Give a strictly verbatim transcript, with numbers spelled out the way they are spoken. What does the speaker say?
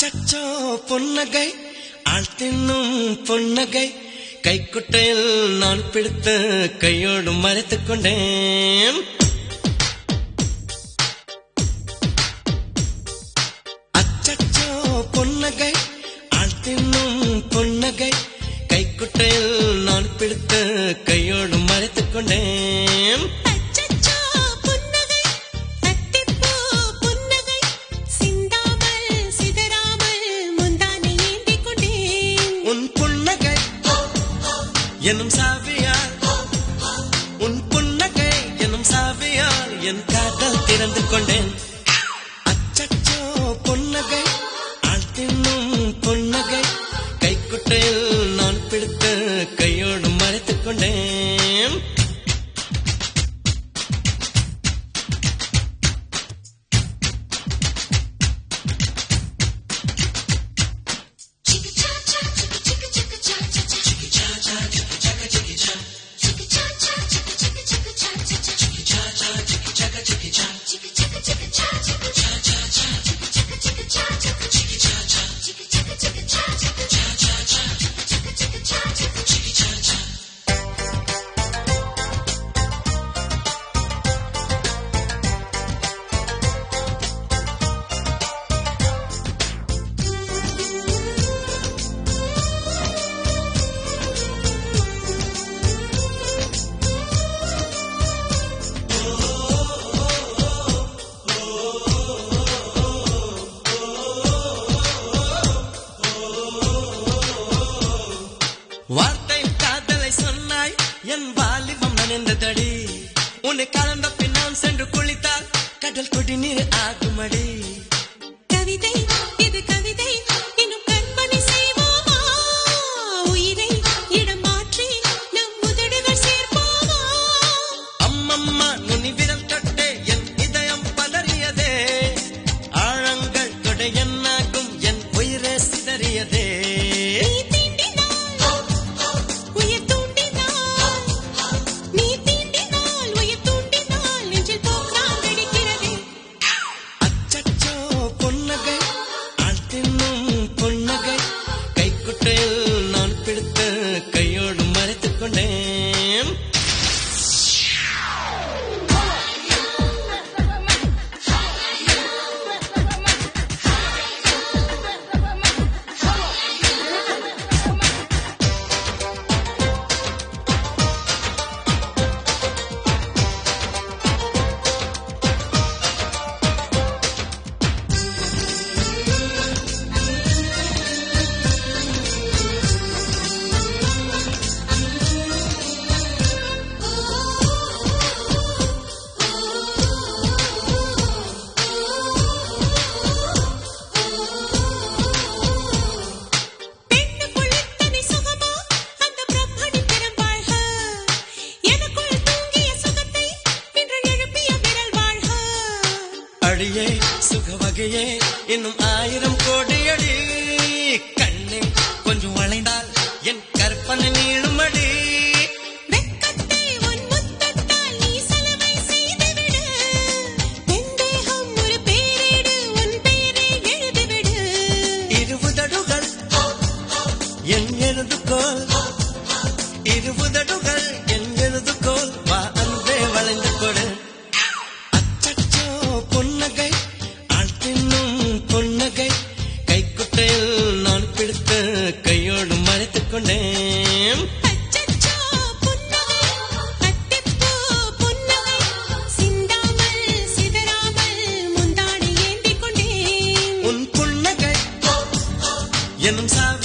அச்சச்சோ பொன்னகை ஆள் தின்னும் பொன்னகை கைக்குட்டையில் நான் பிடித்து கையோடு மறைத்துக் கொண்டேன். அச்சச்சோ பொன்னகை ஆள் தின்னும் பொன்னகை கைக்குட்டையில் நான் பிடித்து கையோடு மறைத்துக் கொண்டேன். எனும் சாவியால் உன் புன்னகை எனும் சாவியால் என் காதல் திறந்து கொண்டேன். அச்சச்சோ பொன்னகை ஆள் தின்னும் பொன்னகை கைக்குட்டையில் நான் பிடித்து கையோடு மறைத்துக் கொண்டேன். வார்த்தை காதலை சொன்னாய் என் வாலிபம் நனைந்ததடி. உன்னை கலந்த பின் நான் சென்று குளித்தால் கடல் குடிநீர் ஆகுமடி. கவிதை இது கவிதை இன்னும் கற்பனை செய்வோமா? உயிரை இடம் மாற்றி நம் உதடுகள் சேர்ப்போமா? அம்மம்மா நுனி விரல் தொட்டே என் இதயம் பதறியதே. ஆழங்கள் தொட என்னாகும் என் உயிரே சிதறியதே. நான் பிடித்து கையோடு மறைத்துக் கொண்டேன். அடியே சுகவகையே இன்னும் ஆயிரம் கோடி அடி. கண்ணே கொஞ்சம் வளைந்தால் என் கற்பனை நீளும் அடி. வெட்கத்தை உன் முத்தத்தால் நீ சலவை செய்துவிடு. வெந்தேகம் ஒரு பேரேடு உன் பேரை எழுதிவிடு. இருபுதடுகள் என் எழுதுகோல், இருபுதடுகள் என் எழுதுகோல். வா அன்பே வளைந்து கொடு. பொன்னகை ஆள் தின்னும் பொன்னகை கைக்குட்டையில் நான் பிடித்து கையோடு மறைத்துக் கொண்டேன். அச்சச்சோ பொன்னகை அத்திப்பூ பொன்னகை சிந்தாமல் சிதறாமல் முந்தாடி ஏந்திக் கொண்டேன். உன் புன்னகை எனும் சாவி